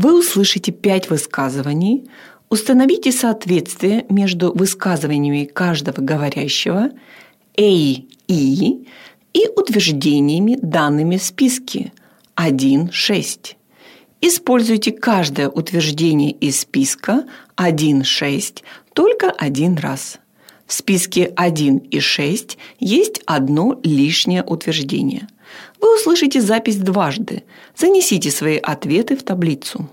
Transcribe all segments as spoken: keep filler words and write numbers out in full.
Вы услышите пять высказываний. Установите соответствие между высказываниями каждого говорящего «a» и «и» и утверждениями, данными в списке один шесть. Используйте каждое утверждение из списка один шесть только один раз. В списке один и шесть есть одно лишнее утверждение. Вы услышите запись дважды. Занесите свои ответы в таблицу.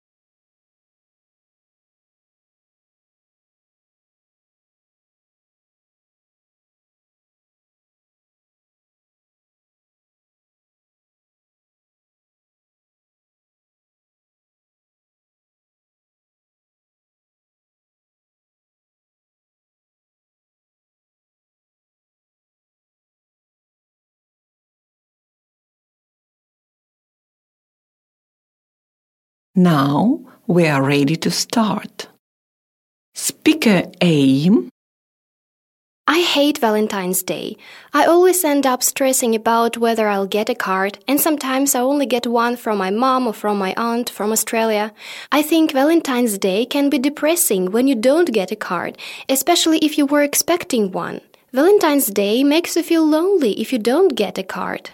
Now we are ready to start. Speaker A. I hate Valentine's Day. I always end up stressing about whether I'll get a card, and sometimes I only get one from my mom or from my aunt from Australia. I think Valentine's Day can be depressing when you don't get a card, especially if you were expecting one. Valentine's Day makes you feel lonely if you don't get a card.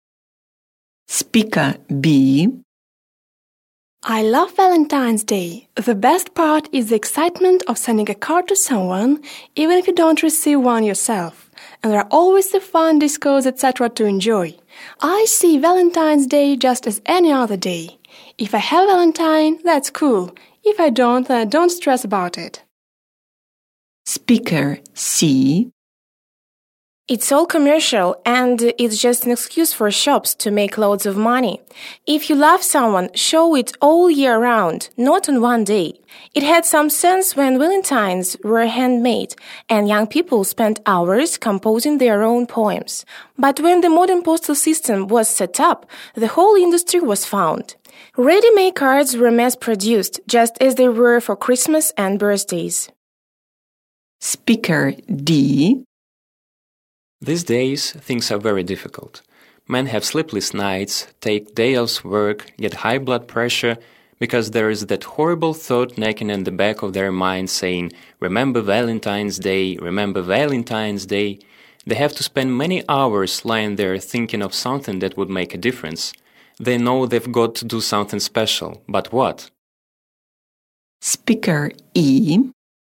Speaker B. I love Valentine's Day. The best part is the excitement of sending a card to someone, even if you don't receive one yourself. And there are always the fun discos, et cetera to enjoy. I see Valentine's Day just as any other day. If I have Valentine, that's cool. If I don't, then I don't stress about it. Speaker C. It's all commercial, and it's just an excuse for shops to make loads of money. If you love someone, show it all year round, not on one day. It had some sense when Valentines were handmade, and young people spent hours composing their own poems. But when the modern postal system was set up, the whole industry was found. Ready-made cards were mass-produced, just as they were for Christmas and birthdays. Speaker D. These days, things are very difficult. Men have sleepless nights, take day off work, get high blood pressure, because there is that horrible thought nagging in the back of their mind saying, "Remember Valentine's Day, remember Valentine's Day." They have to spend many hours lying there thinking of something that would make a difference. They know they've got to do something special, but what? Speaker E.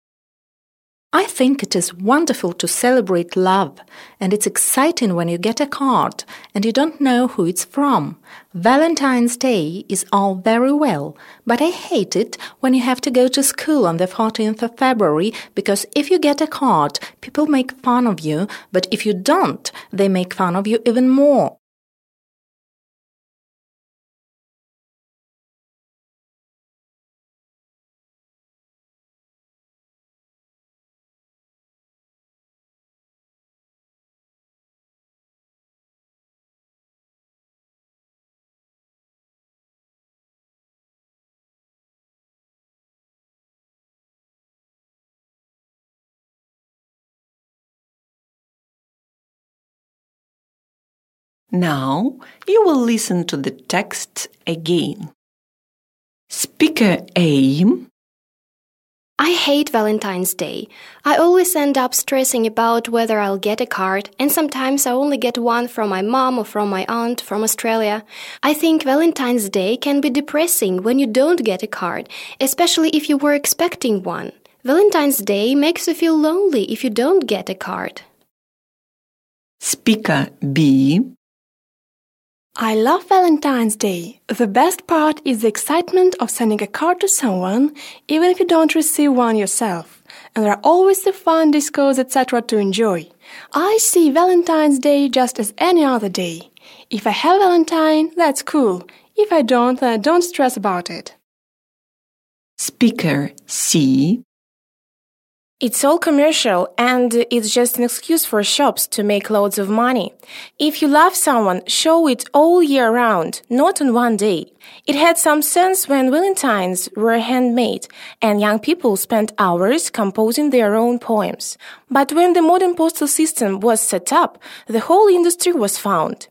I think it is wonderful to celebrate love, and it's exciting when you get a card and you don't know who it's from. Valentine's Day is all very well, but I hate it when you have to go to school on the fourteenth of February, because if you get a card, people make fun of you, but if you don't, they make fun of you even more. Now you will listen to the text again. Speaker A. I hate Valentine's Day. I always end up stressing about whether I'll get a card, and sometimes I only get one from my mom or from my aunt from Australia. I think Valentine's Day can be depressing when you don't get a card, especially if you were expecting one. Valentine's Day makes you feel lonely if you don't get a card. Speaker B. I love Valentine's Day. The best part is the excitement of sending a card to someone, even if you don't receive one yourself. And there are always the fun discos, et cetera to enjoy. I see Valentine's Day just as any other day. If I have Valentine, that's cool. If I don't, then I don't stress about it. Speaker C. It's all commercial, and it's just an excuse for shops to make loads of money. If you love someone, show it all year round, not on one day. It had some sense when Valentines were handmade, and young people spent hours composing their own poems. But when the modern postal system was set up, the whole industry was found.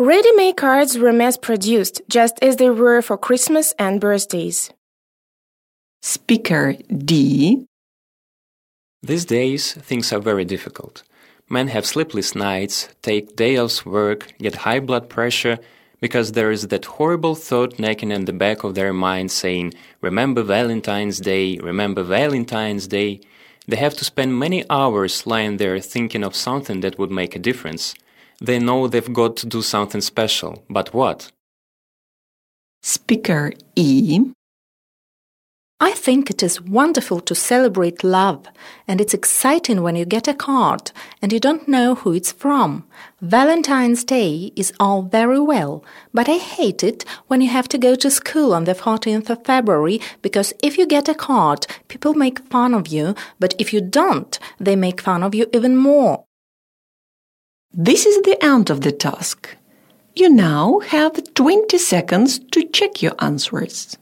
Ready-made cards were mass-produced, just as they were for Christmas and birthdays. Speaker D. These days, things are very difficult. Men have sleepless nights, take day off work, get high blood pressure, because there is that horrible thought nagging in the back of their mind saying, "Remember Valentine's Day, remember Valentine's Day." They have to spend many hours lying there thinking of something that would make a difference. They know they've got to do something special, but what? Speaker E. I think it is wonderful to celebrate love, and it's exciting when you get a card and you don't know who it's from. Valentine's Day is all very well, but I hate it when you have to go to school on the fourteenth of February, because if you get a card, people make fun of you, but if you don't, they make fun of you even more. This is the end of the task. You now have twenty seconds to check your answers.